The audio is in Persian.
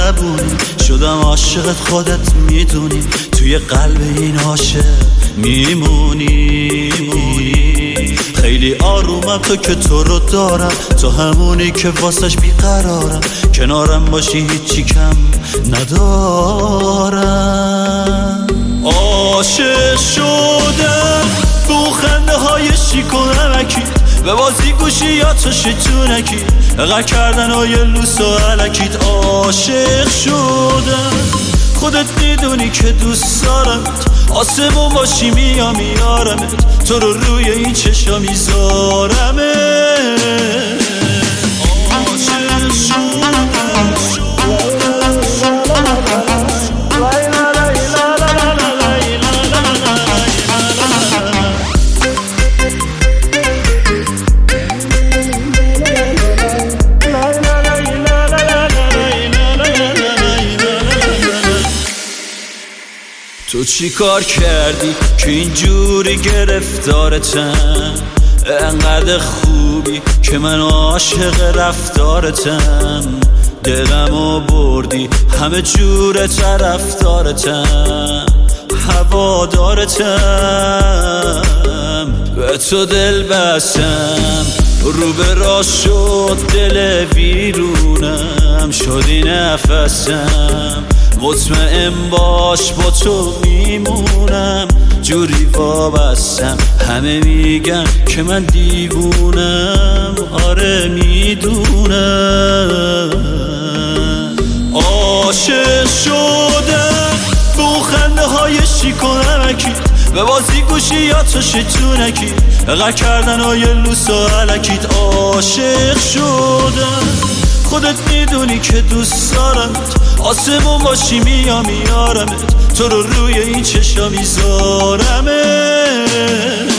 مهربونی، شدم عاشقت خودت میدونی، توی قلب این عاشق میمونی. خیلی آرومم تو که تو رو دارم، تو همونی که واسش بیقرارم، کنارم باشی هیچی کم ندارم. عاشق شدم به اون خنده های شیک و نمکی، به بازی گوشی یا تو شیطونکی، اقل کردن های لوس و علکیت. عاشق شدم خودت میدونی که دوست دارمت، آسمون باشی میارمت، تو رو روی این چشا میذارمت. عاشق شدم تو چی کار کردی که اینجوری گرفتارتم؟ انقدر خوبی که من عاشق رفتارتم، دلمو بردی همه جور طرفدارتم، هوادارتم، به تو دل بستم، رو به راست شد دل ویرونم، شدی نفسم، مطمئن باش با تو میمونم، جوری وابستم همه میگن که من دیوونم، آره میدونم. عاشق شدم به اون خنده های شیک و نمکی، به بازی گوشی یا تو شیطونکی، اقل کردن های لوس و علکیت. عاشق شدم خودت میدونی که دوست دارمت، آسمون باشی میارمت، تو رو روی این چشا میذارمت.